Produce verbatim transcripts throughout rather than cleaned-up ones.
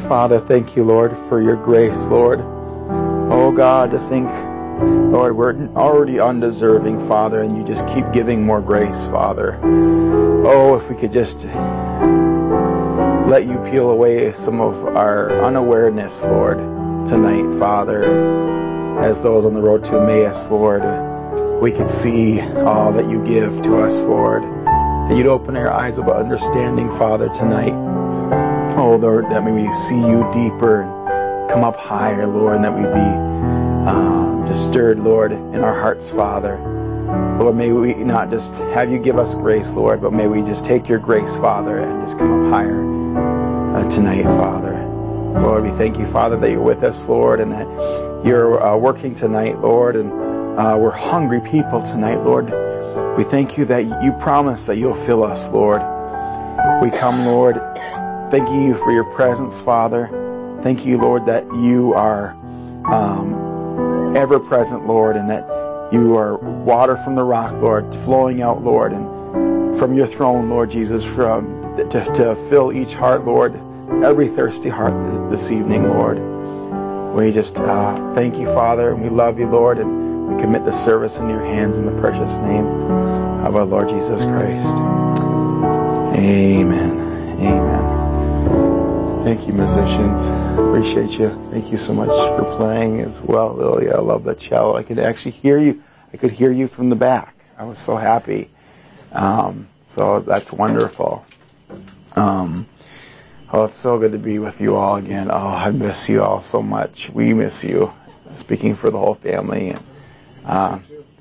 Father, thank you, Lord, for your grace, Lord. Oh, God, to think, Lord, we're already undeserving, Father, and you just keep giving more grace, Father. Oh, if we could just let you peel away some of our unawareness, Lord, tonight, Father, as those on the road to Emmaus, Lord, we could see all that you give to us, Lord. That you'd open our eyes of understanding, Father, tonight. Oh, Lord, that may we see you deeper and come up higher, Lord, and that we be uh, just stirred, Lord, in our hearts, Father. Lord, may we not just have you give us grace, Lord, but may we just take your grace, Father, and just come up higher uh, tonight, Father. Lord, we thank you, Father, that you're with us, Lord, and that you're uh, working tonight, Lord, and uh, we're hungry people tonight, Lord. We thank you that you promise that you'll fill us, Lord. We come, Lord, thanking you for your presence, Father. Thank you, Lord, that you are um, ever present, Lord, and that you are water from the rock, Lord, flowing out, Lord, and from your throne, Lord Jesus, from to, to fill each heart, Lord, every thirsty heart this evening, Lord. We just uh, thank you, Father, and we love you, Lord, and we commit the service in your hands in the precious name of our Lord Jesus Christ. Amen. Amen. Thank you, musicians. Appreciate you. Thank you so much for playing as well, Lily. I love the cello. I could actually hear you. I could hear you from the back. I was so happy. Um, so that's wonderful. Um, oh, it's so good to be with you all again. Oh, I miss you all so much. We miss you. Speaking for the whole family. And, uh,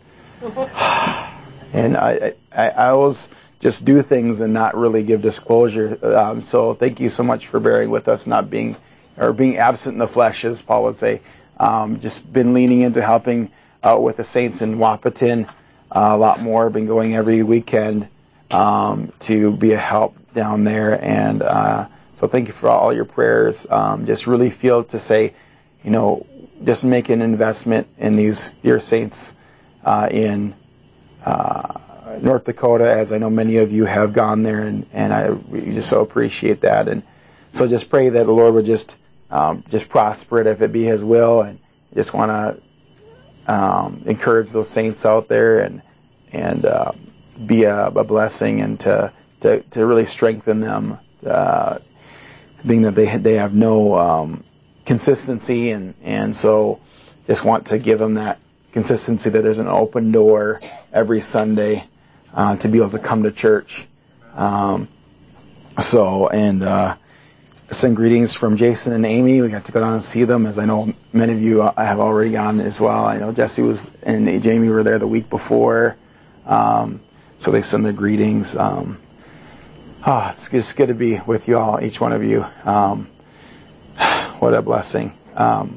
and I, I, I always just do things and not really give disclosure. Um, so thank you so much for bearing with us, not being or being absent in the flesh, as Paul would say. Um, just been leaning into helping out with the saints in Wahpeton uh, a lot more. Been going every weekend um, to be a help down there, and uh, so thank you for all your prayers. Um, just really feel to say, you know, just make an investment in these dear saints uh, in uh, North Dakota, as I know many of you have gone there, and, and I we just so appreciate that. And so just pray that the Lord would just um, just prosper it if it be His will, and just want to um, encourage those saints out there and and uh, be a, a blessing, and to, to to really strengthen them, uh, being that they they have no um, consistency, and and so just want to give them that consistency, that there's an open door every Sunday uh, to be able to come to church. Um, so, and uh, send greetings from Jason and Amy. We got to go down and see them, as I know many of you have already gone as well. I know Jesse was and Jamie were there the week before, um, so they send their greetings. Um, oh, it's just good to be with you all, each one of you. Um, what a blessing. Um,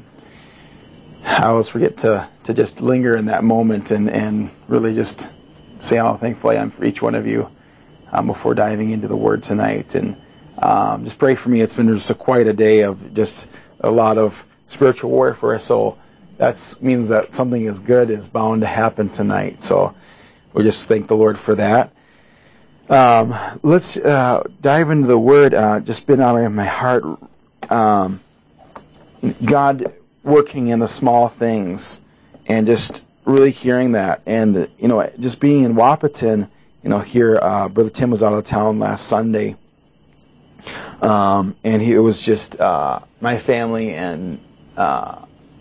I always forget to, to just linger in that moment and, and really just say how thankful I am for each one of you um, before diving into the Word tonight. And um, just pray for me. It's been just a, quite a day of just a lot of spiritual warfare, so that means that something is good is bound to happen tonight. So we just thank the Lord for that. Um, let's uh, dive into the Word. Uh, just been on my heart. Um, God working in the small things, and just really hearing that, and you know, just being in Wahpeton, you know, here, uh, Brother Tim was out of town last Sunday, um, and he, it was just uh, my family and uh,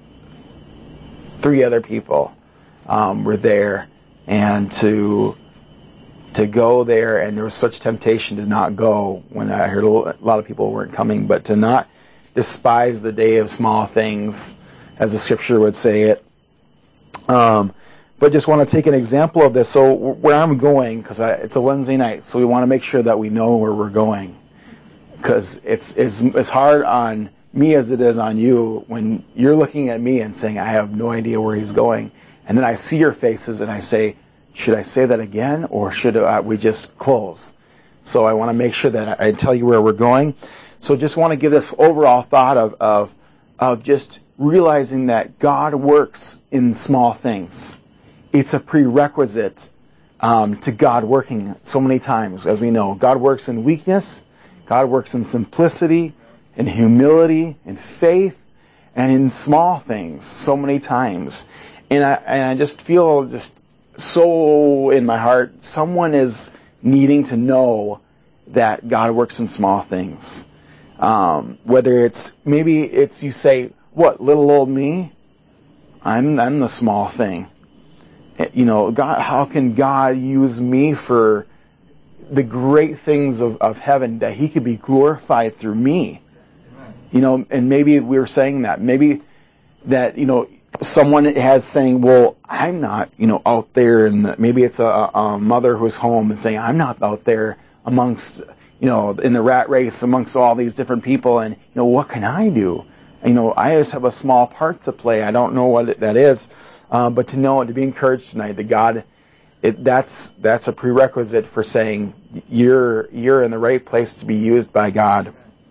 three other people um, were there, and to to go there, and there was such temptation to not go when I heard a lot of people weren't coming, but to not despise the day of small things, as the scripture would say it. Um, but just want to take an example of this. So where I'm going, because it's a Wednesday night, so we want to make sure that we know where we're going, because it's it's it's hard on me as it is on you when you're looking at me and saying, I have no idea where he's going, and then I see your faces and I say, should I say that again, or should uh, we just close? So I want to make sure that I tell you where we're going. So just want to give this overall thought of, of, of just realizing that God works in small things. It's a prerequisite um, to God working so many times, as we know. God works in weakness. God works in simplicity. in humility, in faith, and in small things so many times. And I, and I just feel just so in my heart, someone is needing to know that God works in small things. Um, whether it's, maybe it's you say, what, little old me? I'm, I'm the small thing. You know, God, how can God use me for the great things of, of heaven, that He could be glorified through me? You know, and maybe we were saying that. Maybe that, you know, someone has saying, well, I'm not, you know, out there, and maybe it's a, a mother who's home and saying, I'm not out there amongst, you know, in the rat race amongst all these different people, and, you know, what can I do? You know, I just have a small part to play. I don't know what it, that is, uh, but to know, to be encouraged tonight that God, it, that's that's a prerequisite for saying you're you're in the right place to be used by God,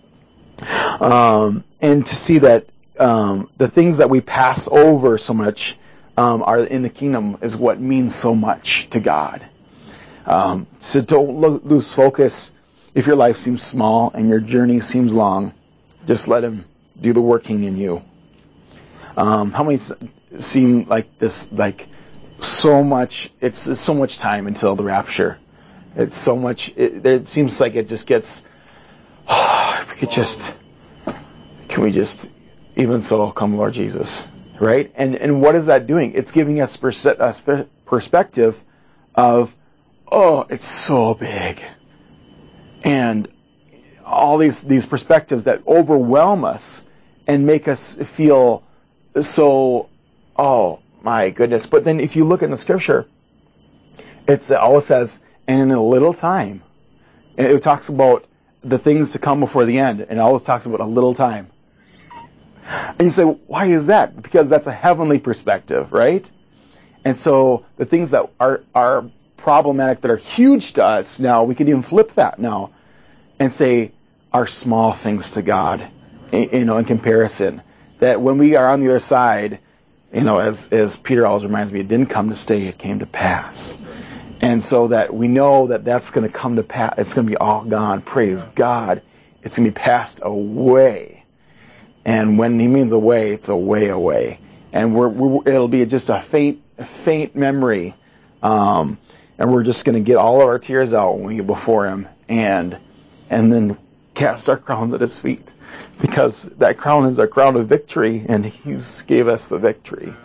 um, and to see that um, the things that we pass over so much um, are in the kingdom is what means so much to God. Um, so don't lo- lose focus. If your life seems small and your journey seems long, just let Him do the working in you. Um, how many seem like this, like so much, it's, it's so much time until the rapture. It's so much, it, it seems like it just gets, oh, if we could just, can we just, even so, come Lord Jesus, right? And, and what is that doing? It's giving us perse- a perspective of, oh, it's so big. And all these, these perspectives that overwhelm us and make us feel so, oh my goodness. But then if you look in the scripture, it's, it always says, and in a little time. And it talks about the things to come before the end, and it always talks about a little time. And you say, why is that? Because that's a heavenly perspective, right? And so the things that are, are problematic, that are huge to us now, we can even flip that now and say are small things to God, you know, in comparison. That when we are on the other side, you know, as, as Peter always reminds me, it didn't come to stay, it came to pass. And so that we know that that's going to come to pass, it's going to be all gone. Praise God. It's going to be passed away. And when He means away, it's away, away. And we're, we're it'll be just a faint, faint memory. Um, and we're just going to get all of our tears out when we get before Him, and, and then cast our crowns at His feet. Because that crown is a crown of victory, and He's gave us the victory.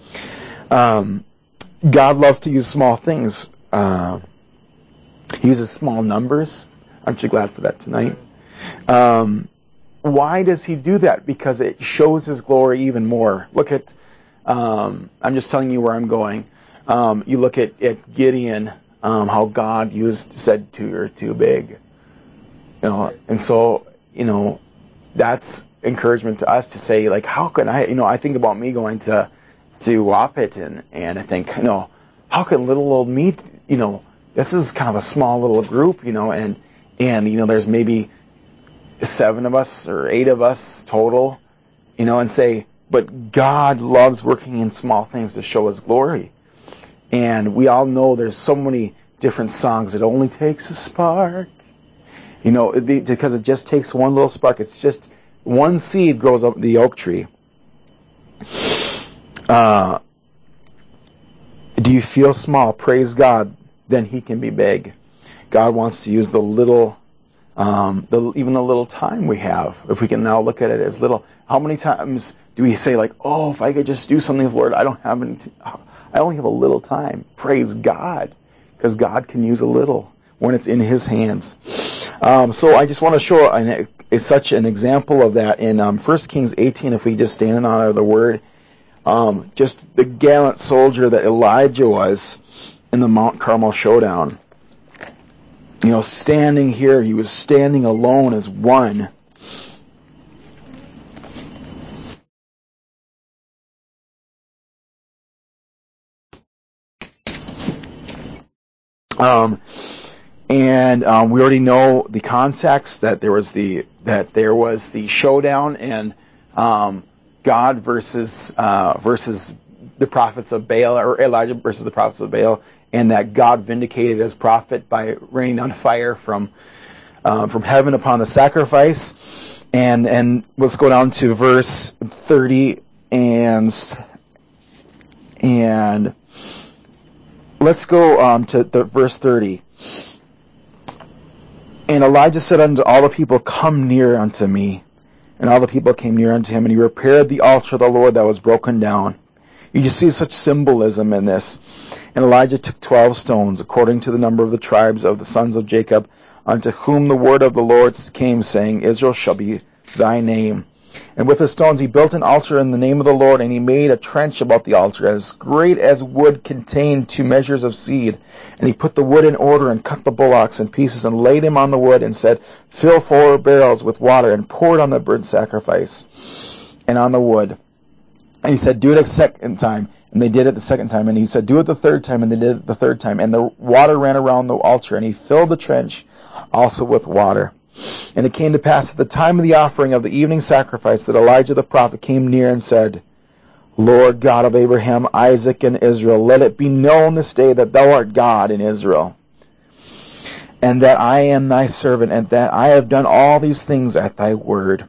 Um, God loves to use small things. Uh, he uses small numbers. Aren't you glad for that tonight? Um, why does He do that? Because it shows His glory even more. Look at, um, I'm just telling you where I'm going. Um, you look at, at Gideon, um, how God used, said, two are too big. You know, and so, you know, that's encouragement to us to say, like, how can I, you know, I think about me going to, to Wapit, and, and I think, you know, how can little old me, you know, this is kind of a small little group, you know, and, and, you know, there's maybe seven of us or eight of us total, you know, and say, but God loves working in small things to show His glory. And we all know there's so many different songs. It only takes a spark. You know, it be, because it just takes one little spark. It's just one seed grows up the oak tree. Uh, do you feel small? Praise God. Then He can be big. God wants to use the little, um, the, even the little time we have. If we can now look at it as little. How many times do we say, like, oh, if I could just do something with the Lord, I don't have any, t- I only have a little time. Praise God. Because God can use a little when it's in His hands. Um, so I just want to show an, it's such an example of that in um, First Kings eighteen, if we just stand in honor of the Word. Um, just the gallant soldier that Elijah was in the Mount Carmel showdown. You know, standing here, he was standing alone as one. Um, and um, we already know the context, that there was the that there was the showdown, and um, God versus uh, versus the prophets of Baal, or Elijah versus the prophets of Baal, and that God vindicated His prophet by raining down fire from um, from heaven upon the sacrifice. And and let's go down to verse thirty and and let's go um, to the verse thirty. And Elijah said unto all the people, come near unto me. And all the people came near unto him, and he repaired the altar of the Lord that was broken down. You just see such symbolism in this. And Elijah took twelve stones, according to the number of the tribes of the sons of Jacob, unto whom the word of the Lord came, saying, Israel shall be thy name. And with the stones he built an altar in the name of the Lord, and he made a trench about the altar, as great as wood contained two measures of seed. And he put the wood in order, and cut the bullocks in pieces, and laid him on the wood, and said, fill four barrels with water, and pour it on the burnt sacrifice, and on the wood. And he said, do it a second time. And they did it the second time. And he said, do it the third time. And they did it the third time. And the water ran around the altar, and he filled the trench also with water. And it came to pass at the time of the offering of the evening sacrifice that Elijah the prophet came near and said, Lord God of Abraham, Isaac, and Israel, let it be known this day that thou art God in Israel, and that I am thy servant, and that I have done all these things at thy word.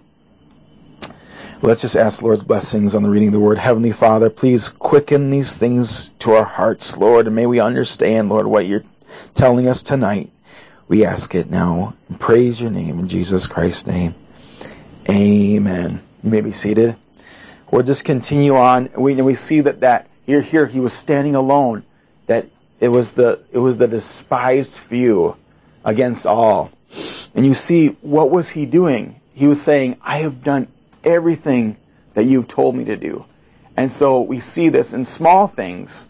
Let's just ask the Lord's blessings on the reading of the word. Heavenly Father, please quicken these things to our hearts, Lord, and may we understand, Lord, what you're telling us tonight. We ask it now and praise your name in Jesus Christ's name. Amen. You may be seated. We'll just continue on. We we see that that here here he was standing alone. That it was the it was the despised few against all. And you see, what was he doing? He was saying, I have done everything that you've told me to do. And so we see this in small things,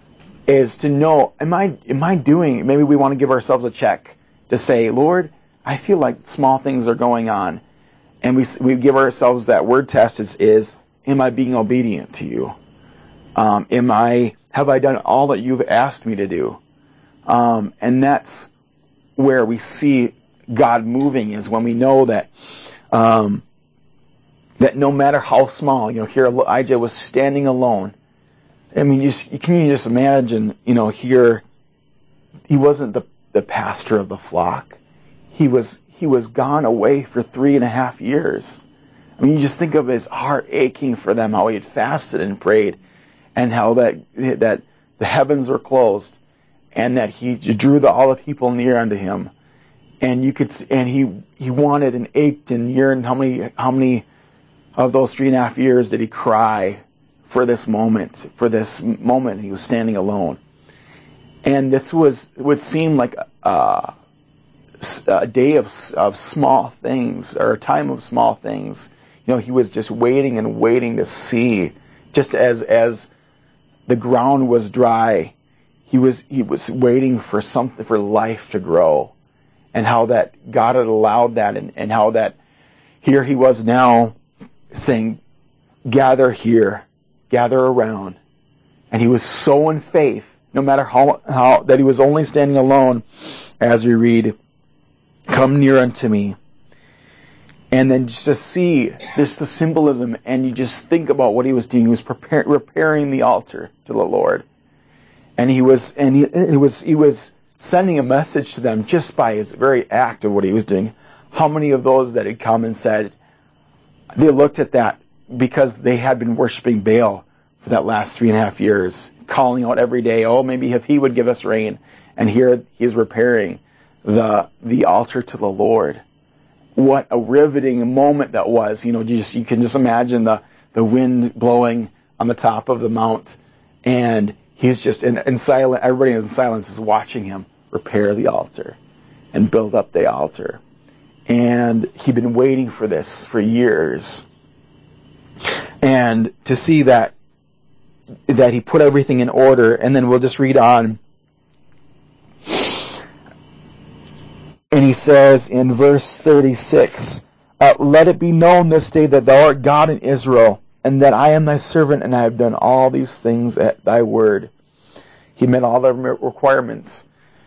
is to know, am I am I doing, maybe we want to give ourselves a check to say, Lord, I feel like small things are going on. And we we give ourselves that word test is, is am I being obedient to you? Um, am I, have I done all that you've asked me to do? Um, and that's where we see God moving, is when we know that, um, that no matter how small, you know, here Elijah was standing alone. I mean, you, can you just imagine, you know, here, he wasn't the, the pastor of the flock. He was, he was gone away for three and a half years. I mean, you just think of his heart aching for them, how he had fasted and prayed, and how that, that the heavens were closed, and that he drew the, all the people near unto him. And you could, and he, he wanted and ached and yearned. How many, how many of those three and a half years did he cry for this moment, for this moment he was standing alone? And this was, would seem like a, a day of, of small things, or a time of small things. You know, he was just waiting and waiting to see, just as, as the ground was dry, he was, he was waiting for something, for life to grow. And how that God had allowed that, and, and how that here he was now saying, gather here, gather around. And he was so in faith, no matter how, how, that he was only standing alone, as we read, come near unto me. And then just to see this, the symbolism, and you just think about what he was doing. He was prepare, repairing the altar to the Lord. And he was, and he, he was, he was sending a message to them just by his very act of what he was doing. How many of those that had come and said, they looked at that because they had been worshiping Baal for that last three and a half years, calling out every day, oh, maybe if he would give us rain. And here he's repairing the the altar to the Lord. What a riveting moment that was. You know, you just you can just imagine the, the wind blowing on the top of the mount, and he's just in, in silent, everybody in silence is watching him repair the altar and build up the altar. And he'd been waiting for this for years. And to see that, that he put everything in order, and then we'll just read on. And he says in verse thirty-six, uh, let it be known this day that thou art God in Israel, and that I am thy servant, and I have done all these things at thy word. He met all the requirements.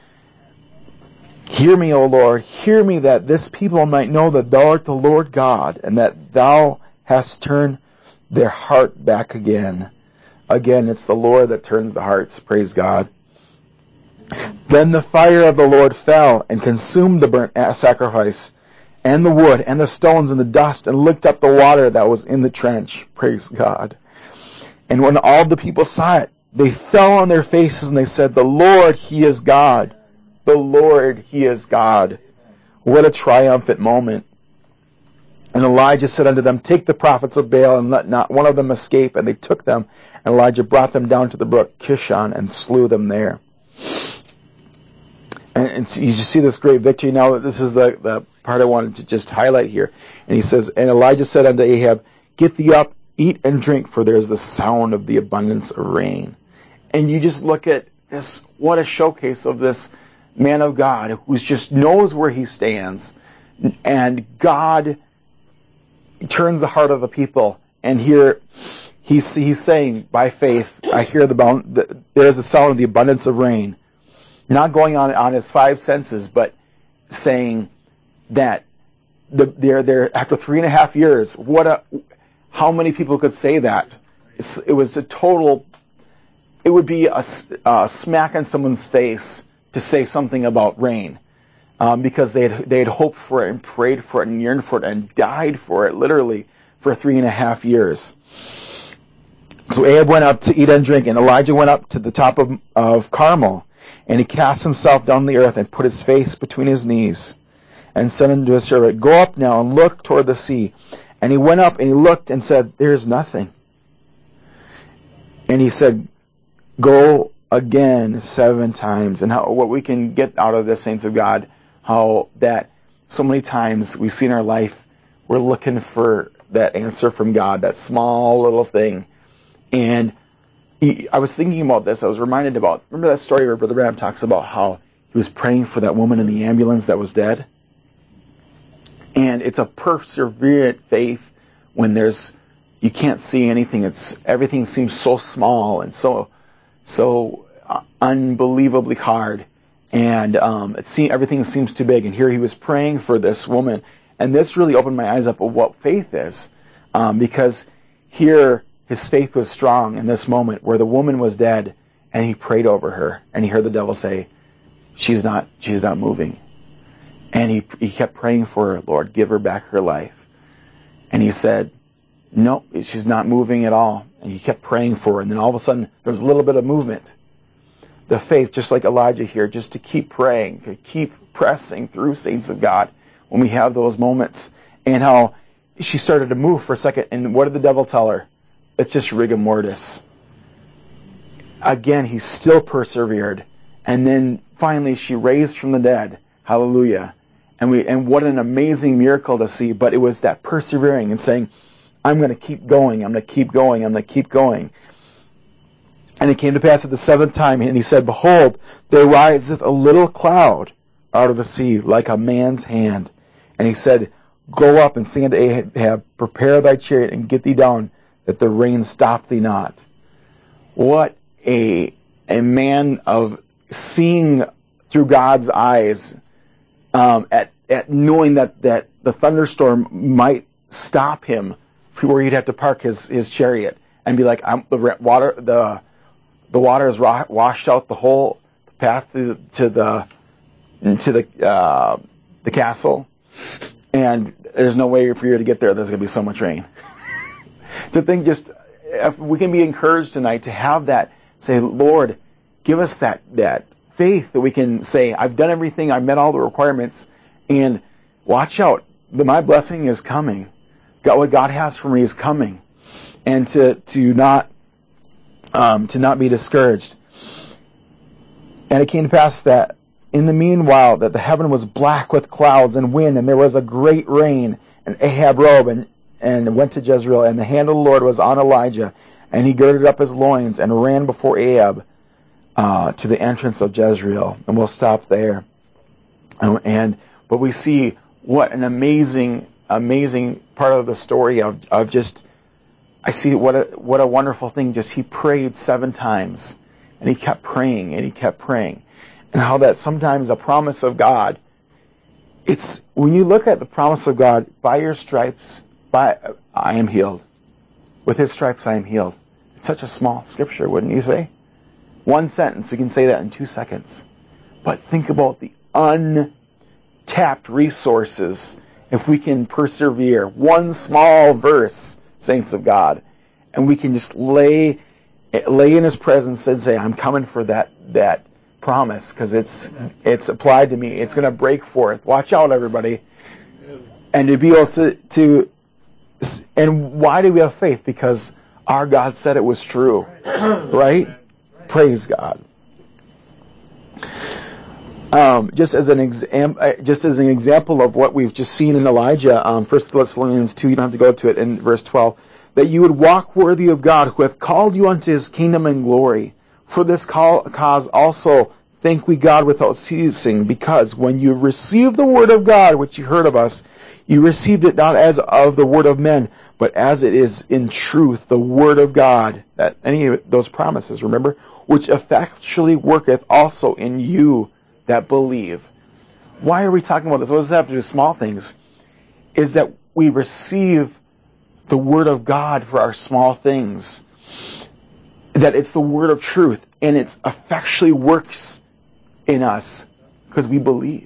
Hear me, O Lord, hear me, that this people might know that thou art the Lord God, and that thou hast turned their heart back again. Again, it's the Lord that turns the hearts. Praise God. Then the fire of the Lord fell and consumed the burnt sacrifice and the wood and the stones and the dust and licked up the water that was in the trench. Praise God. And when all the people saw it, they fell on their faces and they said, the Lord, He is God. The Lord, He is God. What a triumphant moment. And Elijah said unto them, take the prophets of Baal and let not one of them escape. And they took them, and Elijah brought them down to the brook Kishon and slew them there. And, and so you just see this great victory. Now, this is the, the part I wanted to just highlight here. And he says, and Elijah said unto Ahab, get thee up, eat and drink, for there is the sound of the abundance of rain. And you just look at this, what a showcase of this man of God who just knows where he stands. And God turns the heart of the people. And here he's, he's saying, by faith, I hear the, bound, the there's the sound of the abundance of rain. Not going on on his five senses, but saying that the, they're there after three and a half years. What a, how many people could say that? It's, it was a total, it would be a, a smack in someone's face to say something about rain. Um, because they had, they had hoped for it and prayed for it and yearned for it and died for it, literally, for three and a half years. So Ahab went up to eat and drink, and Elijah went up to the top of, of Carmel, and he cast himself down on the earth and put his face between his knees, and said unto his servant, go up now and look toward the sea. And he went up and he looked and said, there is nothing. And he said, go again seven times. And how, what we can get out of this, saints of God, how that so many times we see in our life, we're looking for that answer from God, that small little thing. And he, I was thinking about this. I was reminded about, remember that story where Brother Branham talks about how he was praying for that woman in the ambulance that was dead? And it's a perseverant faith when there's, you can't see anything. It's, everything seems so small and so, so uh, unbelievably hard. And um, it seemed, everything seems too big. And here he was praying for this woman. And this really opened my eyes up of what faith is. Um, because here his faith was strong in this moment where the woman was dead and he prayed over her. And he heard the devil say, she's not, she's not moving. And he he kept praying for her, Lord, give her back her life. And he said, no, she's not moving at all. And he kept praying for her. And then all of a sudden, there was a little bit of movement. The faith, just like Elijah here, just to keep praying, to keep pressing through, saints of God, when we have those moments. And how she started to move for a second. And what did the devil tell her? It's just rigor mortis. Again, he still persevered. And then finally, she raised from the dead. Hallelujah. And we, and what an amazing miracle to see. But it was that persevering and saying, I'm going to keep going. I'm going to keep going. I'm going to keep going. And it came to pass at the seventh time, and he said, behold, there riseth a little cloud out of the sea, like a man's hand. And he said, go up and say unto Ahab, prepare thy chariot and get thee down, that the rain stop thee not. What a, a man of seeing through God's eyes, um, at, at knowing that, that the thunderstorm might stop him, where he'd have to park his, his chariot and be like, I'm, the water, the, the water has washed out the whole path to, to the, to the, uh, the castle, and there's no way for you to get there. There's going to be so much rain. To think, just, if we can be encouraged tonight to have that, say, Lord, give us that, that faith that we can say, I've done everything, I've met all the requirements, and watch out, the, my blessing is coming. God, what God has for me is coming. And to, to not, um, to not be discouraged. And it came to pass that in the meanwhile that the heaven was black with clouds and wind, and there was a great rain, and Ahab rose and, and went to Jezreel, and the hand of the Lord was on Elijah, and he girded up his loins and ran before Ahab uh, to the entrance of Jezreel. And we'll stop there. And, and but we see what an amazing, amazing part of the story of of just. I see what a what a wonderful thing. Just he prayed seven times, and he kept praying and he kept praying, and how that sometimes a promise of God. It's when you look at the promise of God, by your stripes, by I am healed. With his stripes I am healed. It's such a small scripture, wouldn't you say? One sentence, we can say that in two seconds. But think about the untapped resources if we can persevere, one small verse, saints of God, and we can just lay lay in His presence and say, I'm coming for that that promise, because it's it's applied to me. It's going to break forth. Watch out, everybody. And to be able to, to, and why do we have faith? Because our God said it was true, right? Praise God. Um, just as an exam, just as an example of what we've just seen in Elijah, um, First Thessalonians two, you don't have to go to it, in verse twelve, that you would walk worthy of God, who hath called you unto His kingdom and glory. For this cause also thank we God without ceasing, because when you received the word of God, which you heard of us, you received it not as of the word of men, but as it is in truth the word of God. That any of those promises, remember, which effectually worketh also in you that believe. Why are we talking about this? What does this have to do with small things? Is that we receive the word of God for our small things. That it's the word of truth, and it effectually works in us because we believe.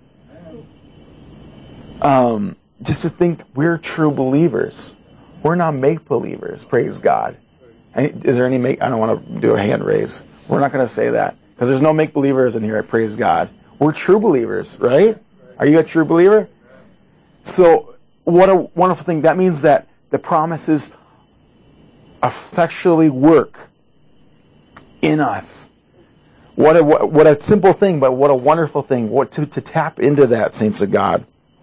Um, just to think we're true believers. We're not make-believers, praise God. Is there any make? I don't want to do a hand raise. We're not going to say that, because there's no make-believers in here, praise God. We're true believers, right? Are you a true believer? So, what a wonderful thing. That means that the promises effectually work in us. What a, what a simple thing, but what a wonderful thing. What to, to tap into that, saints of God.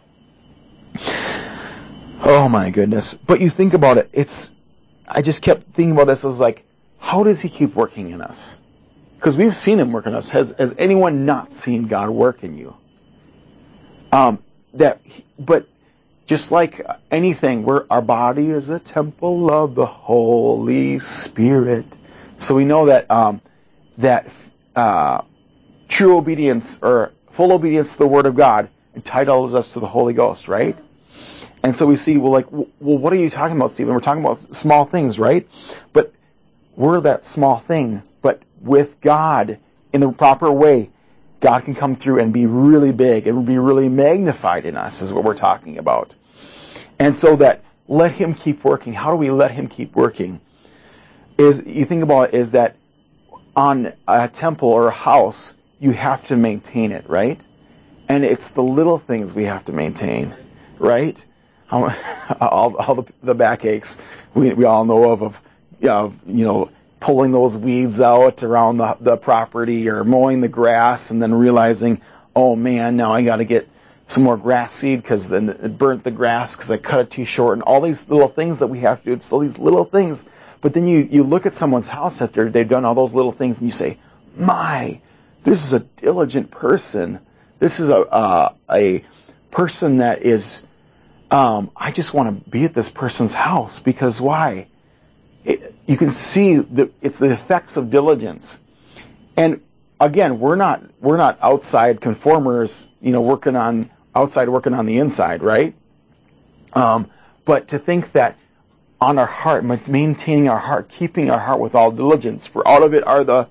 Oh my goodness. But you think about it, it's, I just kept thinking about this. I was like, how does He keep working in us? Because we've seen Him work in us. Has, has anyone not seen God work in you? Um, that, but just like anything, we're, our body is a temple of the Holy Spirit. So we know that, um, that, uh, true obedience or full obedience to the Word of God entitles us to the Holy Ghost, right? And so we see, well, like, well, what are you talking about, Stephen? We're talking about small things, right? But we're that small thing. But with God, in the proper way, God can come through and be really big and be really magnified in us, is what we're talking about. And so that, let Him keep working. How do we let Him keep working? Is, you think about it, is that on a temple or a house, you have to maintain it, right? And it's the little things we have to maintain, right? All, all the, the backaches we, we all know of, of you know, you know, pulling those weeds out around the, the property, or mowing the grass and then realizing, oh man, now I got to get some more grass seed because then it burnt the grass because I cut it too short, and all these little things that we have to do. It's all these little things. But then you, you look at someone's house after they've done all those little things, and you say, my, this is a diligent person. This is a uh, a person that is, um, I just want to be at this person's house, because why? It, you can see the, it's the effects of diligence. And again, we're not we're not outside conformers, you know, working on outside working on the inside, right? Um, but to think that on our heart, maintaining our heart, keeping our heart with all diligence, for out of it are the,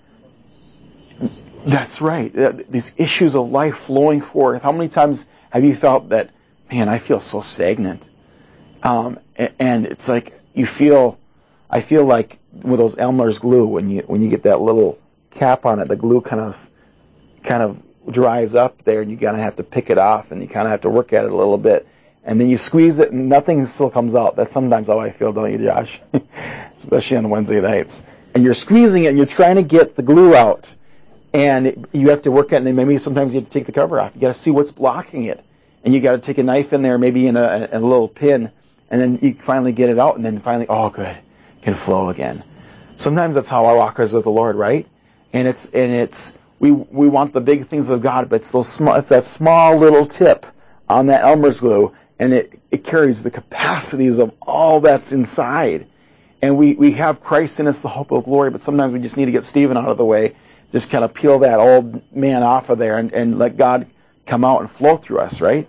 that's right, these issues of life flowing forth. How many times have you felt that, man, I feel so stagnant? Um, and it's like you feel, I feel like with those Elmer's glue, when you when you get that little cap on it, the glue kind of kind of dries up there, and you kind of have to pick it off, and you kind of have to work at it a little bit, and then you squeeze it, and nothing still comes out. That's sometimes how I feel, don't you, Josh? Especially on Wednesday nights. And you're squeezing it, and you're trying to get the glue out, and you have to work at it, and maybe sometimes you have to take the cover off. You got to see what's blocking it, and you got to take a knife in there, maybe in a, a little pin, and then you finally get it out, and then finally, oh, good, can flow again. Sometimes that's how our walk is with the Lord, right? And it's and it's we we want the big things of God, but it's those small, it's that small little tip on that Elmer's glue, and it, it carries the capacities of all that's inside. And we, we have Christ in us, the hope of glory, but sometimes we just need to get Stephen out of the way, just kind of peel that old man off of there and, and let God come out and flow through us, right?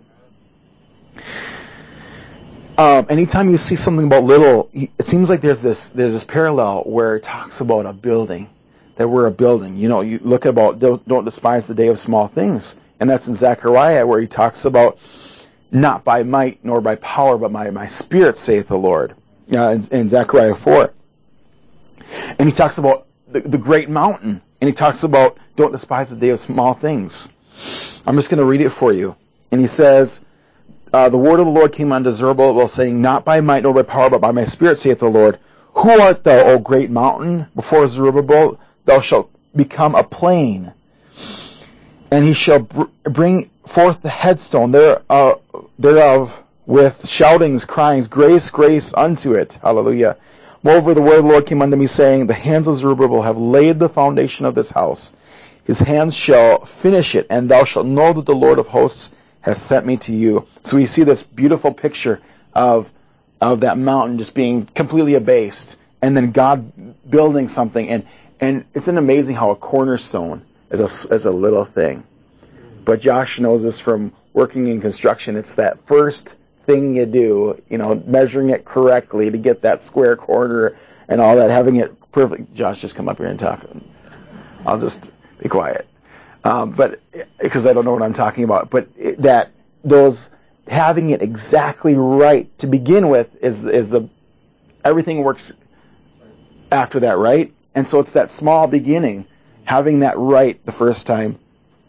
Um, anytime you see something about little, it seems like there's this there's this parallel where it talks about a building, that we're a building. You know, you look about don't, don't despise the day of small things, and that's in Zechariah where he talks about not by might nor by power, but by my Spirit, saith the Lord. Uh, in, in Zechariah four. And he talks about the, the great mountain. And he talks about, don't despise the day of small things. I'm just going to read it for you. And he says, uh, the word of the Lord came unto Zerubbabel, saying, not by might nor by power, but by my Spirit, saith the Lord. Who art thou, O great mountain? Before Zerubbabel thou shalt become a plain. And he shall br- bring forth the headstone there, uh, thereof with shoutings, cryings, grace, grace unto it. Hallelujah. Moreover, the word of the Lord came unto me, saying, the hands of Zerubbabel have laid the foundation of this house. His hands shall finish it, and thou shalt know that the Lord of hosts has sent me to you. So we see this beautiful picture of of that mountain just being completely abased, and then God building something. And, and it's an amazing how a cornerstone is a, is a little thing. But Josh knows this from working in construction. It's that first thing you do, you know, measuring it correctly to get that square corner and all that, having it perfect. Josh, just come up here and talk. I'll just be quiet. Um, but, because I don't know what I'm talking about. But it, that, those, having it exactly right to begin with is, is the, everything works after that, right? And so it's that small beginning, having that right the first time.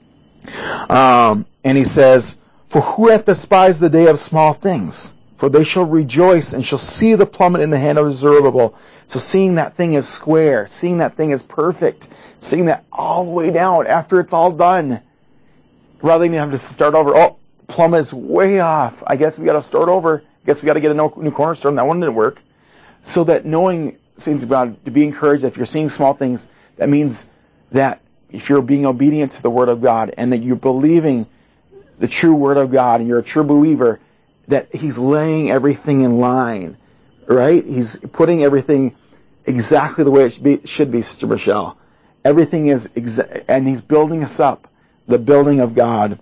Um, and he says, for who hath despised the day of small things? For they shall rejoice and shall see the plummet in the hand of Zerubbabel. So seeing that thing is square, seeing that thing is perfect, seeing that all the way down after it's all done, rather than have to start over. Oh, plummet is way off. I guess we got to start over. I guess we got to get a new cornerstone. That one didn't work. So that knowing, saints of God, to be encouraged, if you're seeing small things, that means that if you're being obedient to the Word of God and that you're believing the true Word of God and you're a true believer, that He's laying everything in line, right? He's putting everything exactly the way it should be, should be Sister Michelle. Everything is, exa- and He's building us up, the building of God.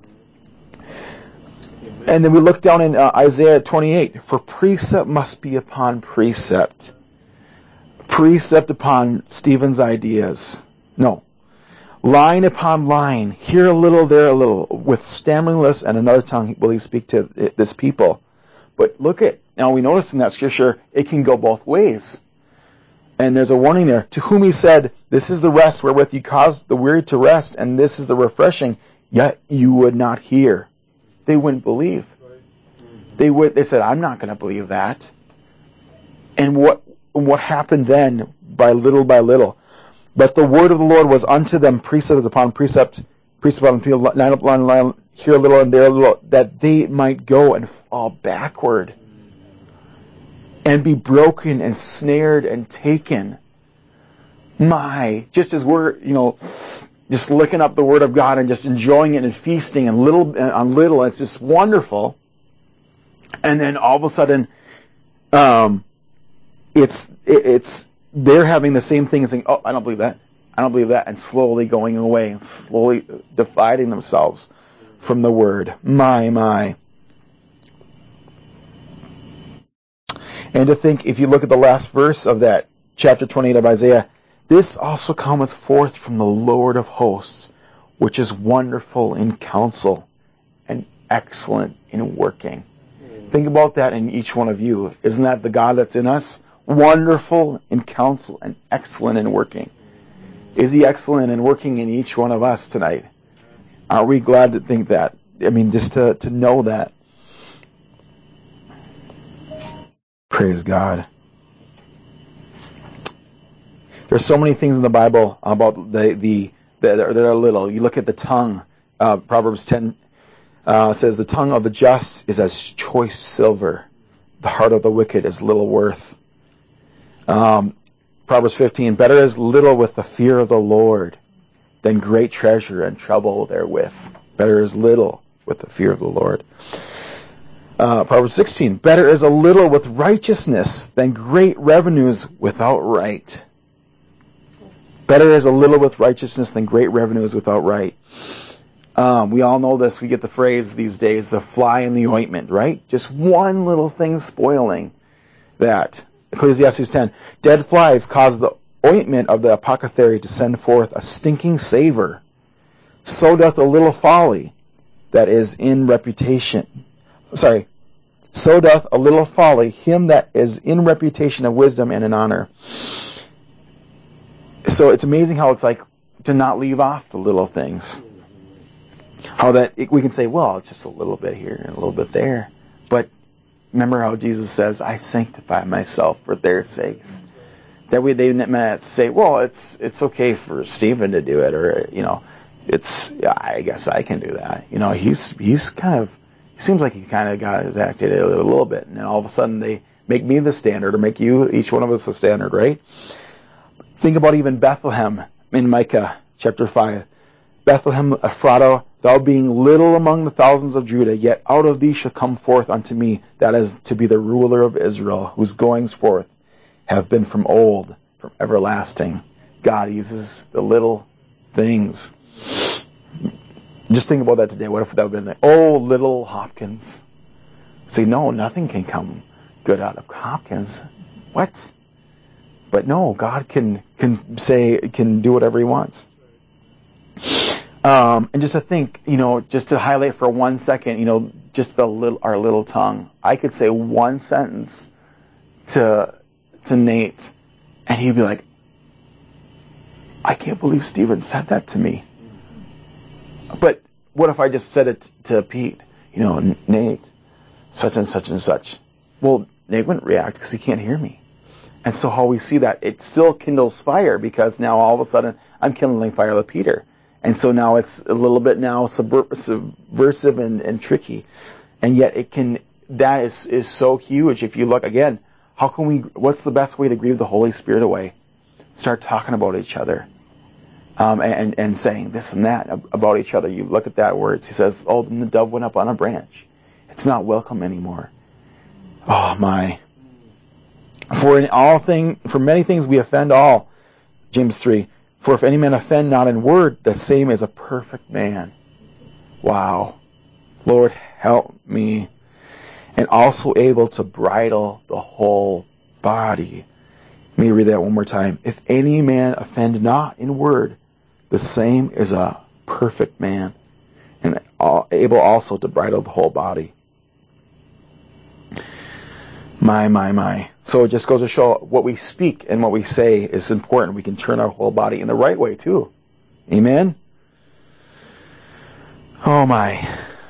And then we look down in uh, Isaiah twenty-eight. For precept must be upon precept. Precept upon Stephen's ideas. No. Line upon line. Here a little, there a little. With stammering lips and another tongue will he speak to this people. But look at, now we notice in that scripture, it can go both ways. And there's a warning there. To whom he said, this is the rest wherewith you cause the weary to rest, and this is the refreshing, yet you would not hear. They wouldn't believe. They would. They said, I'm not going to believe that. And what what happened then, by little by little? But the word of the Lord was unto them precept upon precept, precept upon precept, line upon line, here a little and there a little, that they might go and fall backward and be broken and snared and taken. My, just as we're, you know, just looking up the Word of God and just enjoying it and feasting and little on little, it's just wonderful. And then all of a sudden, um, it's it, it's they're having the same thing and saying, "Oh, I don't believe that. I don't believe that," and slowly going away and slowly dividing themselves from the Word. My, my. And to think, if you look at the last verse of that chapter twenty-eight of Isaiah, this also cometh forth from the Lord of hosts, which is wonderful in counsel and excellent in working. Think about that in each one of you. Isn't that the God that's in us? Wonderful in counsel and excellent in working. Is He excellent in working in each one of us tonight? Are we glad to think that? I mean, just to, to know that. Praise God. There's so many things in the Bible about the the that are, that are little. You look at the tongue. Uh, Proverbs ten uh, says, "The tongue of the just is as choice silver; the heart of the wicked is little worth." Um, Proverbs fifteen, "Better is little with the fear of the Lord than great treasure and trouble therewith." Better is little with the fear of the Lord. Uh, Proverbs sixteen, "Better is a little with righteousness than great revenues without right." Better is a little with righteousness than great revenues without right. Um, we all know this. We get the phrase these days, the fly in the ointment, right? Just one little thing spoiling that. Ecclesiastes ten, "Dead flies cause the ointment of the apothecary to send forth a stinking savor. So doth a little folly that is in reputation. sorry, so doth a little folly him that is in reputation of wisdom and in honor. So it's amazing how it's like to not leave off the little things. How that it, we can say, well, it's just a little bit here and a little bit there. But remember how Jesus says, I sanctify myself for their sakes. That way they might say, well, it's it's okay for Stephen to do it, or, you know, it's, yeah, I guess I can do that. You know, he's he's kind of, he seems like he kind of got his acted a little bit, and then all of a sudden they make me the standard, or make you, each one of us, the standard, right? Think about even Bethlehem in Micah chapter five. Bethlehem Ephratah, thou being little among the thousands of Judah, yet out of thee shall come forth unto me, that is to be the ruler of Israel, whose goings forth have been from old, from everlasting. God uses the little things. Just think about that today. What if that would have been like, oh, little Hopkins? Say, no, nothing can come good out of Hopkins. What? But no, God can can say, can do whatever he wants. Um, and just to think, you know, just to highlight for one second, you know, just the little, our little tongue. I could say one sentence to to Nate, and he'd be like, I can't believe Stephen said that to me. But what if I just said it to Pete? You know, Nate, such and such and such. Well, Nate wouldn't react because he can't hear me. And so how we see that, it still kindles fire, because now all of a sudden I'm kindling fire with Peter. And so now it's a little bit now subver- subversive and, and tricky. And yet it can, that is, is so huge. If you look again, how can we, what's the best way to grieve the Holy Spirit away? Start talking about each other. Um, and, and saying this and that about each other. You look at that words. He says, oh, and the dove went up on a branch. It's not welcome anymore. Oh my. For in all thing, for many things we offend all. James three. For if any man offend not in word, the same is a perfect man. Wow. Lord, help me. And also able to bridle the whole body. Let me read that one more time. If any man offend not in word, the same is a perfect man, and able also to bridle the whole body. My, my, my. So it just goes to show what we speak and what we say is important. We can turn our whole body in the right way too. Amen? Oh my.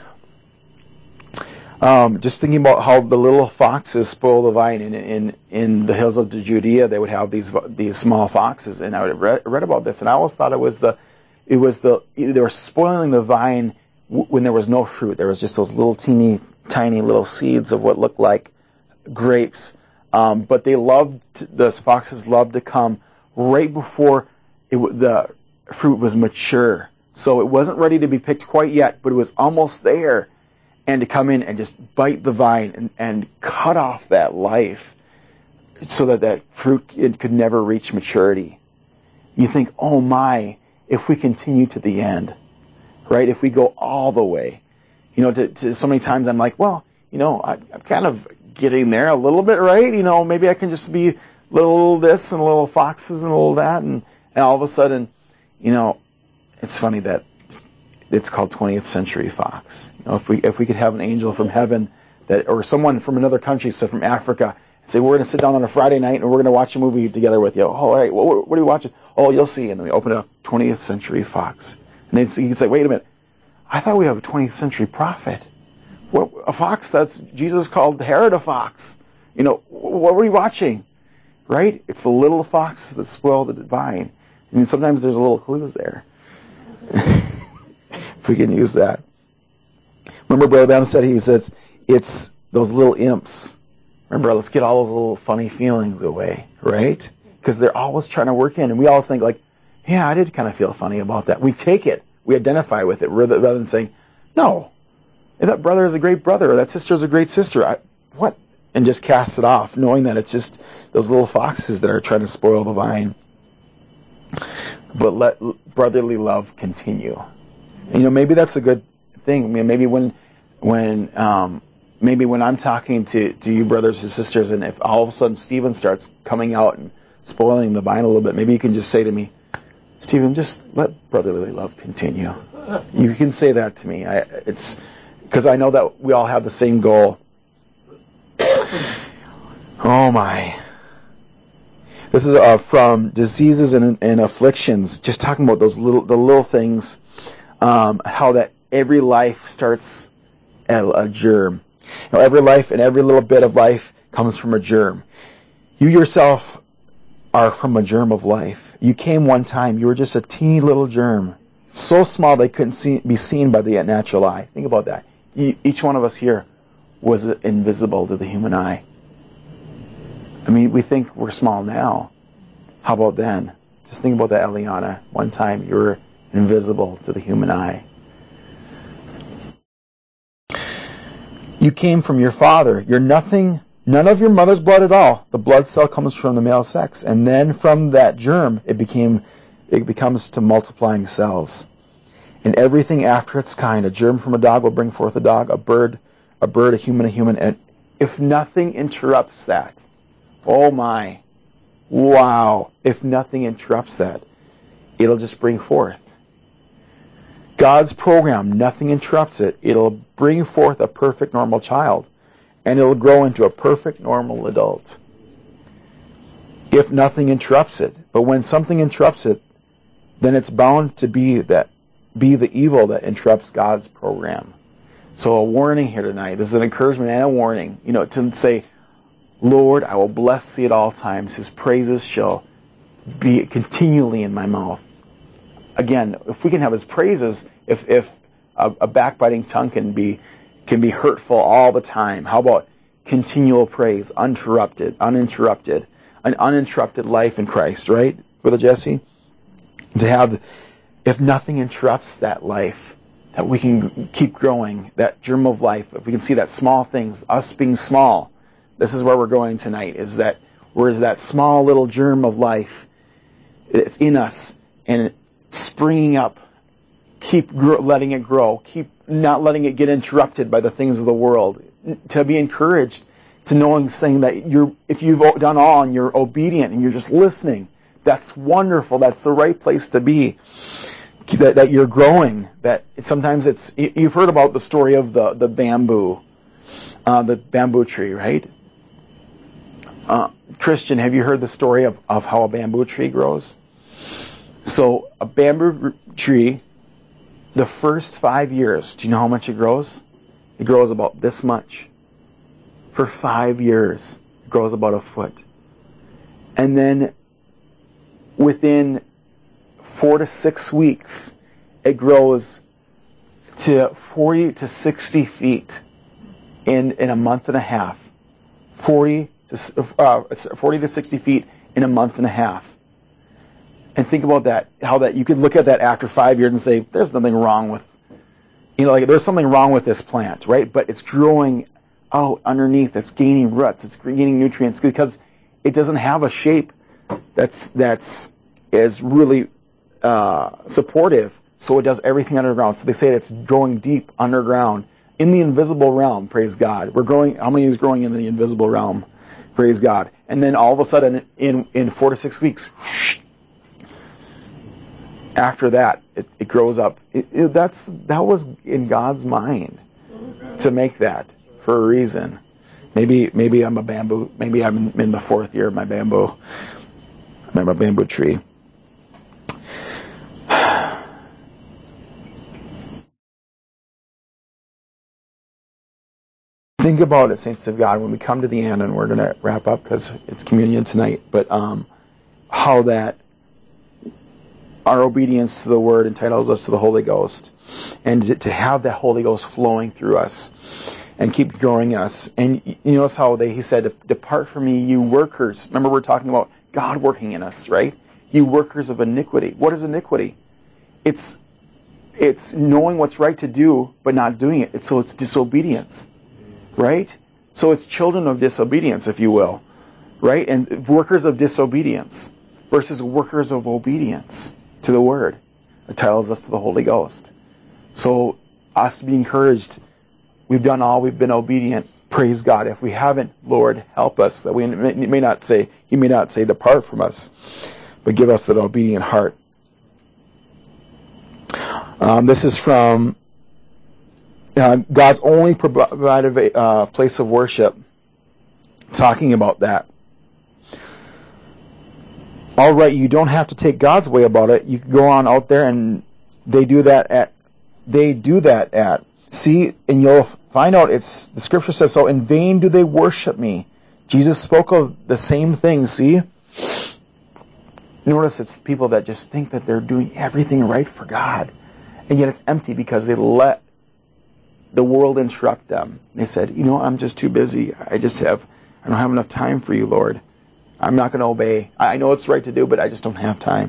Um, just thinking about how the little foxes spoil the vine. In in in the hills of Judea, they would have these these small foxes, and I read, read about this, and I always thought it was the it was the they were spoiling the vine w- when there was no fruit. There was just those little teeny tiny little seeds of what looked like grapes. Um, but they loved those foxes loved to come right before it, the fruit was mature, so it wasn't ready to be picked quite yet, but it was almost there. And to come in and just bite the vine and, and cut off that life so that that fruit it could never reach maturity. You think, oh my, if we continue to the end, right? If we go all the way. You know, to, to so many times I'm like, well, you know, I, I'm kind of getting there a little bit, right? You know, maybe I can just be little this and little foxes and little that. And, and all of a sudden, you know, it's funny that it's called twentieth century fox. You know, if we if we could have an angel from heaven that, or someone from another country, so from Africa, and say, we're going to sit down on a Friday night and we're going to watch a movie together with you. Oh, all right, what, what are you watching? Oh, you'll see. And then we open up twentieth century fox. And then you can say, wait a minute, I thought we have a twentieth century prophet. What, a fox, that's, Jesus called Herod a fox. You know, what were you watching? Right? It's the little foxes that spoil the vine. I mean, sometimes there's a little clues there. If we can use that. Remember Brother Branham said, he says, it's those little imps. Remember, let's get all those little funny feelings away, right? Because they're always trying to work in, and we always think like, yeah, I did kind of feel funny about that. We take it. We identify with it rather than saying, no, that brother is a great brother, or that sister is a great sister. I, what? And just cast it off, knowing that it's just those little foxes that are trying to spoil the vine. But let brotherly love continue. You know, maybe that's a good thing. I mean, maybe when, when, um, maybe when I'm talking to, to you brothers and sisters, and if all of a sudden Stephen starts coming out and spoiling the vine a little bit, maybe you can just say to me, Stephen, just let brotherly love continue. You can say that to me. I, it's, because I know that we all have the same goal. Oh my. This is uh, from Diseases and, and Afflictions, just talking about those little, the little things, um, how that every life starts at a germ. You know, every life and every little bit of life comes from a germ. You yourself are from a germ of life. You came one time, you were just a teeny little germ, so small they couldn't see, be seen by the natural eye. Think about that. You, each one of us here was invisible to the human eye. I mean, we think we're small now. How about then? Just think about that, Eliana. One time you were invisible to the human eye. You came from your father. You're nothing, none of your mother's blood at all. The blood cell comes from the male sex. And then from that germ, it became, it becomes to multiplying cells. And everything after its kind. A germ from a dog will bring forth a dog, a bird, a bird, a human, a human. And if nothing interrupts that, oh my, wow, if nothing interrupts that, it'll just bring forth. God's program, nothing interrupts it. It'll bring forth a perfect normal child, and it'll grow into a perfect normal adult. If nothing interrupts it. But when something interrupts it, then it's bound to be that, be the evil that interrupts God's program. So a warning here tonight. This is an encouragement and a warning, you know, to say, Lord, I will bless thee at all times. His praises shall be continually in my mouth. Again, if we can have his praises, if if a, a backbiting tongue can be can be hurtful all the time, how about continual praise, uninterrupted, uninterrupted, an uninterrupted life in Christ, right, Brother Jesse? To have, if nothing interrupts that life, that we can keep growing, that germ of life, if we can see that small things, us being small. This is where we're going tonight, is that whereas that small little germ of life, it's in us, and springing up, keep gr- letting it grow, keep not letting it get interrupted by the things of the world, to be encouraged, to knowing, saying that you're, if you've done all and you're obedient and you're just listening, that's wonderful, that's the right place to be, that, that you're growing, that sometimes it's, you've heard about the story of the, the bamboo, uh, the bamboo tree, right? Uh, Christian, have you heard the story of, of how a bamboo tree grows? So a bamboo tree, the first five years, do you know how much it grows? It grows about this much. For five years, it grows about a foot. And then within four to six weeks, it grows to forty to sixty feet in, in a month and a half. forty to, uh, forty to sixty feet in a month and a half. And think about that, how that you could look at that after five years and say, there's nothing wrong with, you know, like there's something wrong with this plant, right? But it's growing out underneath, it's gaining roots, it's gaining nutrients because it doesn't have a shape that's, that's, is really, uh, supportive. So it does everything underground. So they say it's growing deep underground in the invisible realm, praise God. We're growing, how many is growing in the invisible realm? Praise God. And then all of a sudden in, in four to six weeks, whoosh, after that, it, it grows up. It, it, that's that was in God's mind to make that for a reason. Maybe maybe I'm a bamboo. Maybe I'm in the fourth year of my bamboo. I'm a bamboo tree. Think about it, saints of God, when we come to the end, and we're going to wrap up because it's communion tonight. But um, how that. Our obedience to the Word entitles us to the Holy Ghost. And to have that Holy Ghost flowing through us and keep growing us. And you notice how they, he said, depart from me, you workers. Remember we're talking about God working in us, right? You workers of iniquity. What is iniquity? It's it's knowing what's right to do, but not doing it. It's, so it's disobedience, right? So it's children of disobedience, if you will, right? And workers of disobedience versus workers of obedience to the Word. It tells us to the Holy Ghost. So us to be encouraged, we've done all, we've been obedient. Praise God. If we haven't, Lord, help us. That we may not say, He may not say, depart from us, but give us that obedient heart. Um, this is from uh, God's only provided a uh, place of worship. Talking about that. All right, you don't have to take God's way about it. You can go on out there, and they do that at. They do that at. See, and you'll find out. It's the scripture says so. In vain do they worship me. Jesus spoke of the same thing. See, notice it's people that just think that they're doing everything right for God, and yet it's empty because they let the world interrupt them. They said, you know, I'm just too busy. I just have. I don't have enough time for you, Lord. I'm not going to obey. I know it's right to do, but I just don't have time.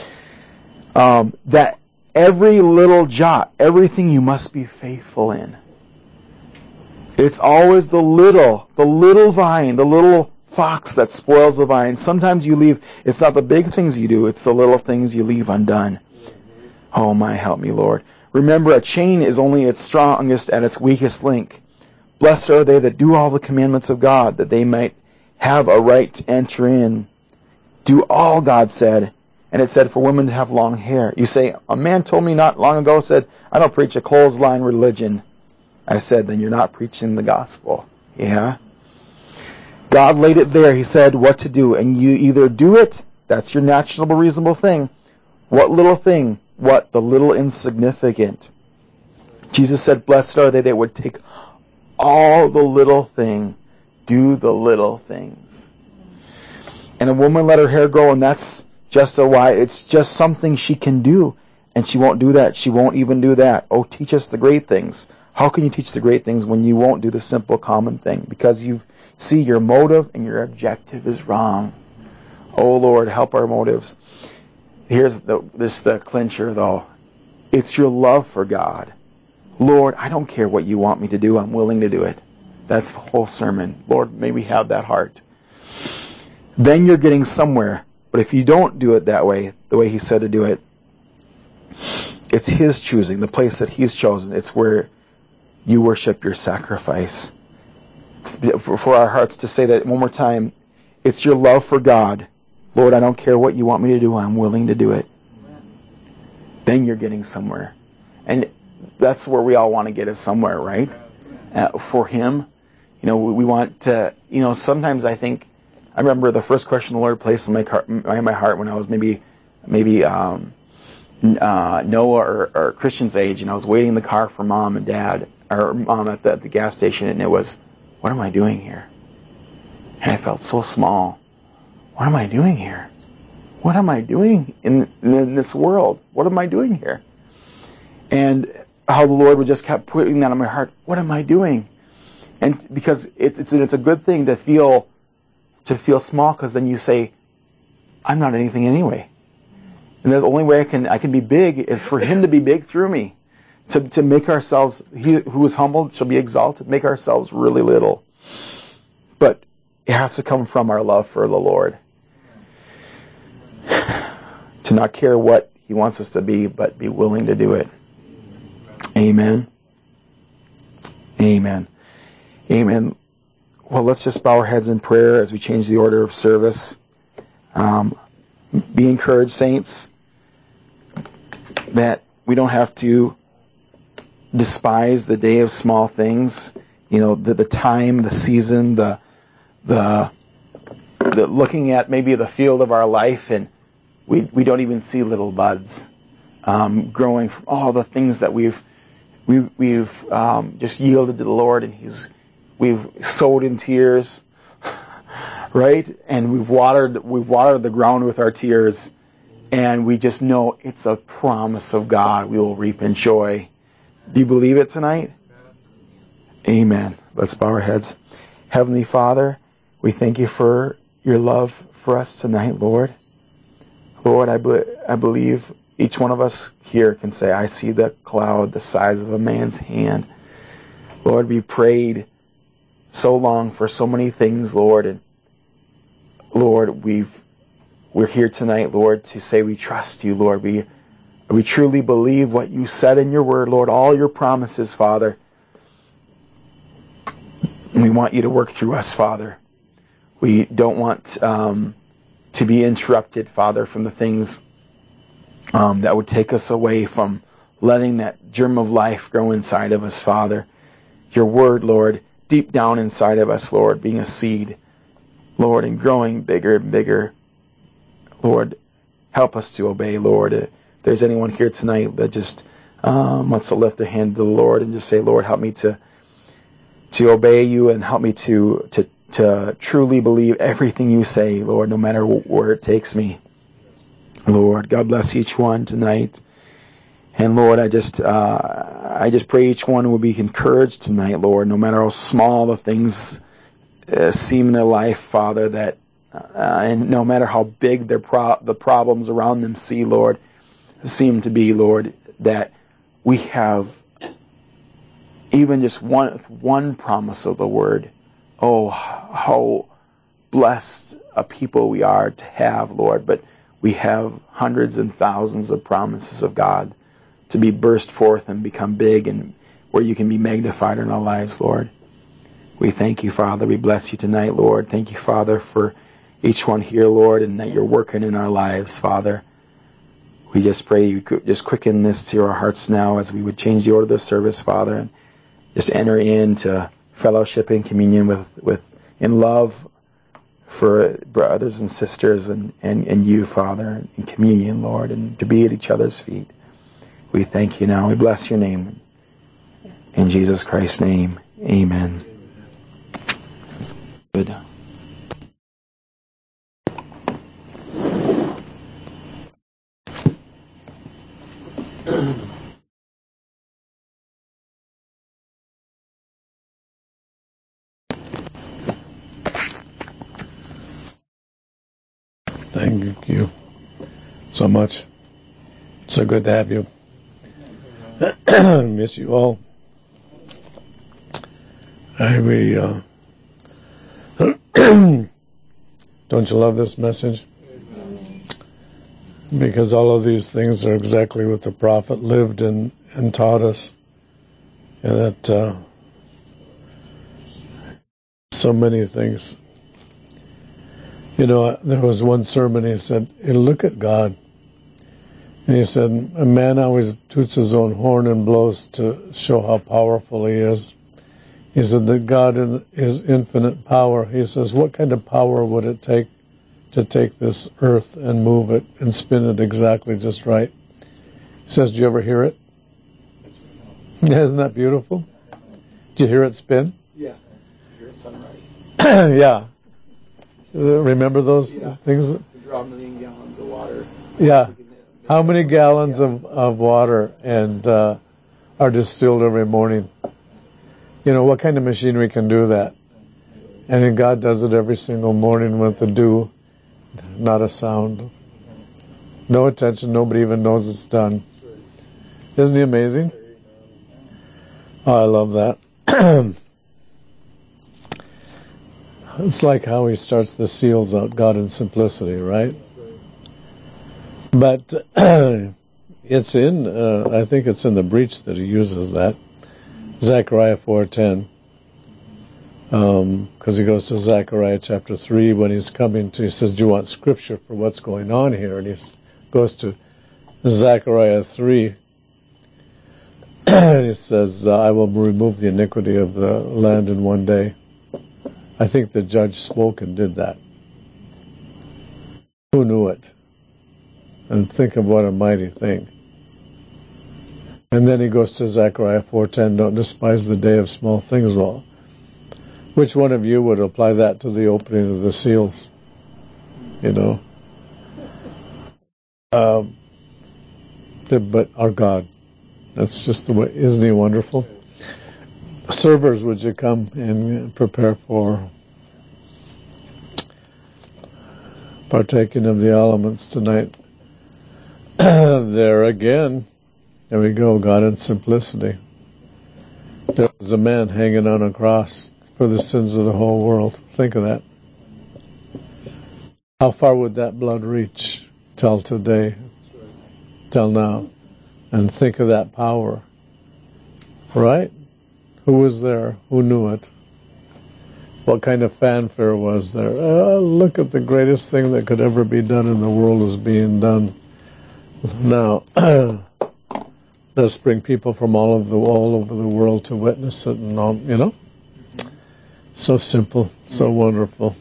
Um, that every little jot, everything you must be faithful in. It's always the little, the little vine, the little fox that spoils the vine. Sometimes you leave, it's not the big things you do, it's the little things you leave undone. Oh my, help me, Lord. Remember, a chain is only its strongest at its weakest link. Blessed are they that do all the commandments of God, that they might have a right to enter in. Do all God said. And it said for women to have long hair. You say, a man told me not long ago, said, I don't preach a clothesline religion. I said, then you're not preaching the gospel. Yeah? God laid it there. He said what to do. And you either do it, that's your natural, reasonable thing. What little thing? What? The little insignificant. Jesus said, blessed are they that would take all the little thing, do the little things. And a woman let her hair grow, and that's just a why. It's just something she can do, and she won't do that. She won't even do that. Oh, teach us the great things. How can you teach the great things when you won't do the simple, common thing? Because you see your motive and your objective is wrong. Oh, Lord, help our motives. Here's the, this the clincher, though. It's your love for God. Lord, I don't care what you want me to do. I'm willing to do it. That's the whole sermon. Lord, may we have that heart. Then you're getting somewhere. But if you don't do it that way, the way He said to do it, it's His choosing, the place that He's chosen. It's where you worship your sacrifice. It's for our hearts to say that one more time. It's your love for God. Lord, I don't care what you want me to do. I'm willing to do it. Then you're getting somewhere. And that's where we all want to get is somewhere, right? Uh, for Him. You know, we, we want to, you know, sometimes I think, I remember the first question the Lord placed in my, car, in my heart when I was maybe, maybe, um, uh, Noah or, or Christian's age, and I was waiting in the car for mom and dad, or mom at the, at the gas station, and it was, what am I doing here? And I felt so small. What am I doing here? What am I doing in, in this world? What am I doing here? And how the Lord would just kept putting that on my heart. What am I doing? And because it's it's, it's a good thing to feel to feel small, because then you say, I'm not anything anyway. And the only way I can I can be big is for Him to be big through me. To to make ourselves, He who is humbled shall be exalted, make ourselves really little. But it has to come from our love for the Lord. To not care what He wants us to be, but be willing to do it. Amen. Amen. Amen. Well, let's just bow our heads in prayer as we change the order of service. Um, be encouraged, saints, that we don't have to despise the day of small things. You know, the, the time, the season, the, the, the looking at maybe the field of our life, and we, we don't even see little buds, um, growing from all the things that we've, we've, we've, um, just yielded to the Lord, and He's, we've sowed in tears, right? And we've watered, we've watered the ground with our tears, and we just know it's a promise of God. We will reap in joy. Do you believe it tonight? Amen. Let's bow our heads. Heavenly Father, we thank You for Your love for us tonight, Lord. Lord, I, be- I believe each one of us here can say, I see the cloud the size of a man's hand. Lord, we prayed so long for so many things, Lord, and Lord, we've we're here tonight, Lord, to say we trust You, Lord. We we truly believe what You said in Your word, Lord, all Your promises, Father. And we want You to work through us, Father. We don't want um, to be interrupted, Father, from the things um, that would take us away from letting that germ of life grow inside of us, Father. Your word, Lord, deep down inside of us, Lord, being a seed, Lord, and growing bigger and bigger. Lord, help us to obey, Lord. If there's anyone here tonight that just um, wants to lift a hand to the Lord and just say, Lord, help me to to obey you and help me to to to truly believe everything you say, Lord, no matter where it takes me. Lord, God bless each one tonight. And Lord, I just uh, I just pray each one will be encouraged tonight, Lord, no matter how small the things uh, seem in their life, Father, that uh, and no matter how big their pro- the problems around them see, Lord, seem to be, Lord, that we have even just one one promise of the word. Oh, how blessed a people we are to have, Lord, but we have hundreds and thousands of promises of God to be burst forth and become big and where you can be magnified in our lives, Lord. We thank you, Father. We bless you tonight, Lord. Thank you, Father, for each one here, Lord, and that you're working in our lives, Father. We just pray you could just quicken this to our hearts now as we would change the order of the service, Father, and just enter into fellowship and communion with, with in love for brothers and sisters and, and, and you, Father, in communion, Lord, and to be at each other's feet. We thank you now. We bless your name. In Jesus Christ's name, amen. Good. Thank you so much. So good to have you. Miss you all. I we uh, don't you love this message? Because all of these things are exactly what the prophet lived and, and taught us. And that uh, so many things. You know, there was one sermon, he said, hey, look at God. And he said, a man always toots his own horn and blows to show how powerful he is. He said that God in his infinite power, he says, what kind of power would it take to take this earth and move it and spin it exactly just right? He says, did you ever hear it? Isn't that beautiful? Did you hear it spin? Yeah. Hear it sunrise. Yeah. Remember those yeah. things? Draw a million gallons of water. Yeah. How many gallons of, of water and uh, are distilled every morning? You know, what kind of machinery can do that? And then God does it every single morning with the dew, not a sound. No attention, nobody even knows it's done. Isn't he amazing? Oh, I love that. It's like how he starts the seals out, God in simplicity, right? But it's in, uh, I think it's in the breach that he uses that. Zechariah four ten. Um, because he goes to Zechariah chapter three when he's coming to, he says, do you want scripture for what's going on here? And he goes to Zechariah three. And he says, uh, I will remove the iniquity of the land in one day. I think the judge spoke and did that. Who knew it? And think of what a mighty thing. And then he goes to Zechariah four ten, don't despise the day of small things. Well, which one of you would apply that to the opening of the seals? You know? Um, but our God, that's just the way, isn't he wonderful? Servers, would you come and prepare for partaking of the elements tonight? There again, there we go, God in simplicity. There was a man hanging on a cross for the sins of the whole world. Think of that. How far would that blood reach till today, till now? And think of that power. Right? Who was there? Who knew it? What kind of fanfare was there? Oh, look at the greatest thing that could ever be done in the world is being done. Now, Let's bring people from all over the all over the world to witness it, and all, you know, so simple, so wonderful,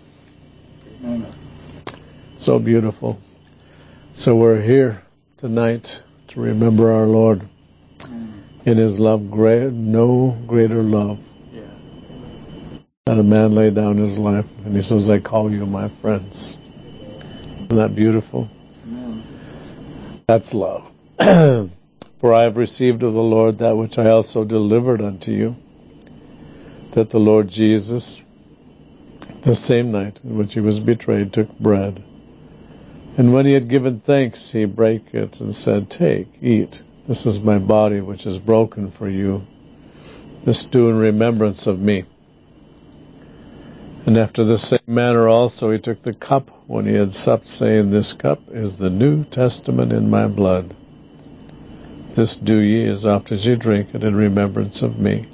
so beautiful. So we're here tonight to remember our Lord in His love. Great, no greater love that a man lay down his life, and He says, "I call you my friends." Isn't that beautiful? That's love. For I have received of the Lord that which I also delivered unto you, that the Lord Jesus, the same night in which He was betrayed, took bread. And when He had given thanks, He brake it and said, "Take, eat. This is my body, which is broken for you. This do in remembrance of me." And after the same manner also He took the cup when He had supped, saying, "This cup is the New Testament in my blood. This do ye as oft as ye drink it in remembrance of me.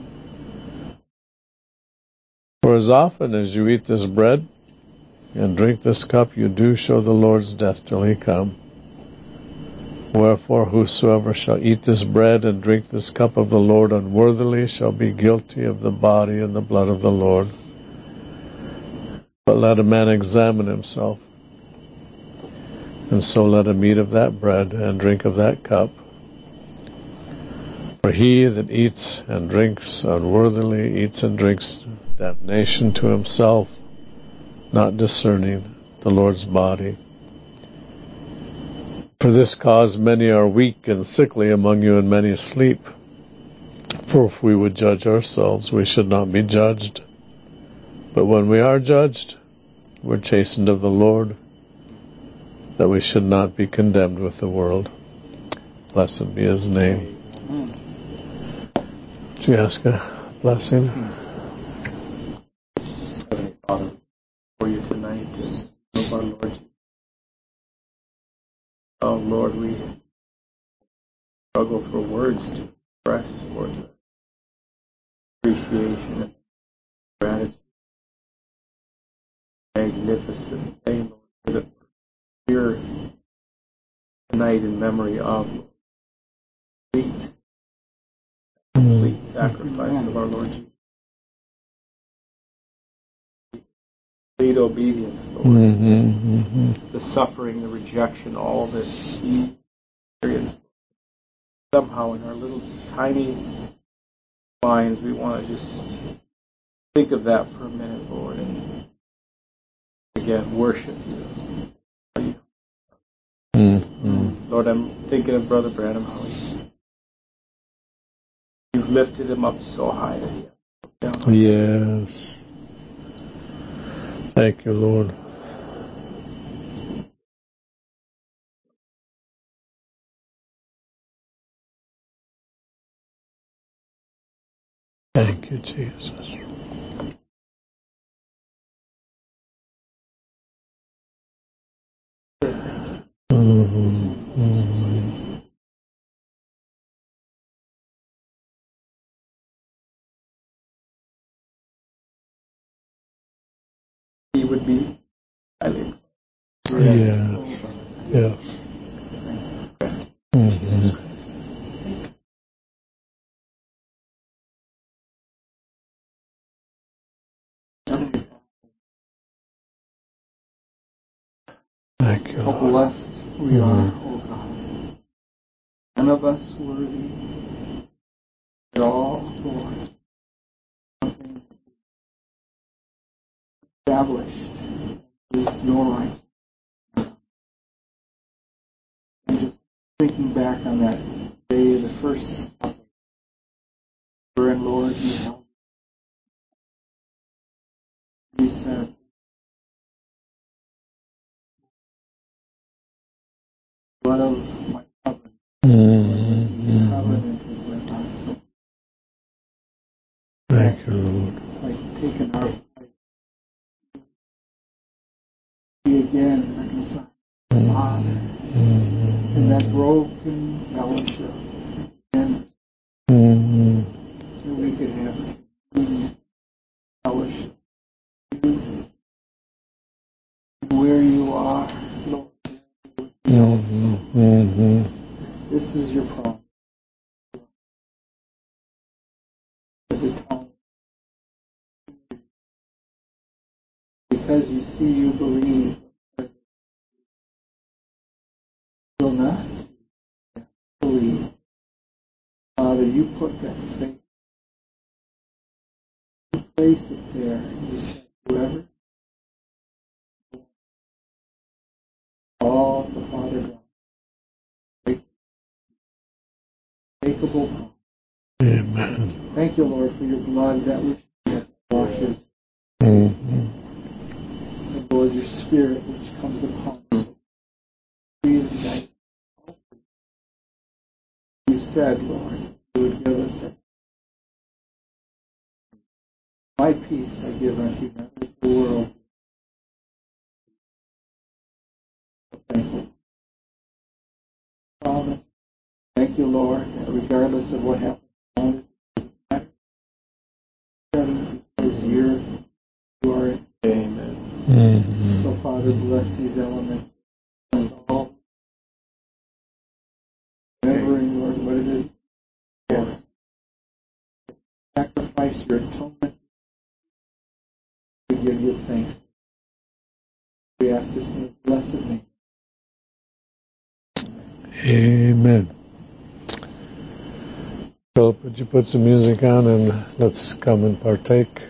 For as often as you eat this bread and drink this cup, you do show the Lord's death till He come. Wherefore whosoever shall eat this bread and drink this cup of the Lord unworthily shall be guilty of the body and the blood of the Lord. But let a man examine himself, and so let him eat of that bread and drink of that cup. For he that eats and drinks unworthily eats and drinks damnation to himself, not discerning the Lord's body. For this cause many are weak and sickly among you, and many sleep. For if we would judge ourselves, we should not be judged. But when we are judged, we're chastened of the Lord, that we should not be condemned with the world. Blessed be His name. Would you ask a blessing? Heavenly Father, for you tonight and of our Lord. Oh Lord, we struggle for words to express, Lord, appreciation and gratitude. Magnificent day, Lord, that we're here tonight in memory of complete, complete sacrifice of our Lord Jesus. Complete obedience, Lord. Mm-hmm, mm-hmm. The suffering, the rejection, all that He experienced. Somehow in our little tiny minds, we want to just think of that for a minute, Lord, and again, worship You. Mm-hmm. Lord, I'm thinking of Brother Branham, how he, You've lifted him up so high that he down. Yes. Thank you, Lord. Thank you, Jesus. Mm-hmm. Mm-hmm. He would be highly Yes. Yes. Mm-hmm. Thank you, How Lord. blessed we Mhm. are, oh God. None of us worthy at all, Lord. Something established is your right. And just thinking back on that day of the first supper, and Lord, you held, you said, blood of my covenant, Mm-hmm. you covenanted with us. So Thank you, Lord. like taking our be again reconciled to the Father Mm-hmm. in that broken fellowship, and Mm-hmm. that we could have communion, fellowship. You, where you are, Lord, you would be also. Mm-hmm. Mm-hmm. This is your promise. you put that faith. You place it there, and you say, whoever, all the Father God, unbreakable power. Amen. Thank you, Lord, for your blood that which washes. Mm-hmm. And Lord, your Spirit which comes upon us. Reignite. You said, Lord, you would give us a my peace I give unto you, not as the world. Thank you. Father, thank you, Lord, that regardless of what happens around us, it doesn't matter because you're, you are in. Amen. Mm-hmm. So, Father, bless these elements. Bless all. Remembering, Lord, what it is. Lord. Sacrifice your atonement. We give you thanks. We ask this in the blessed name. Amen. Philip, would you put some music on and let's come and partake?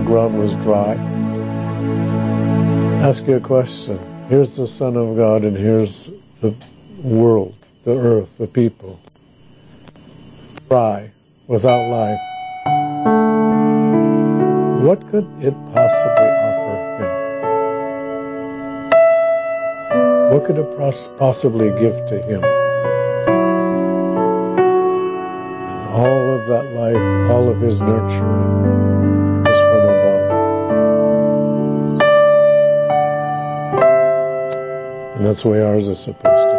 ground was dry. Ask you a question. Here's the Son of God, and here's the world, the earth, the people. Dry, without life. What could it possibly offer him? What could it possibly give to him? And all of that life, all of his nurturing is from above. And that's the way ours is supposed to be.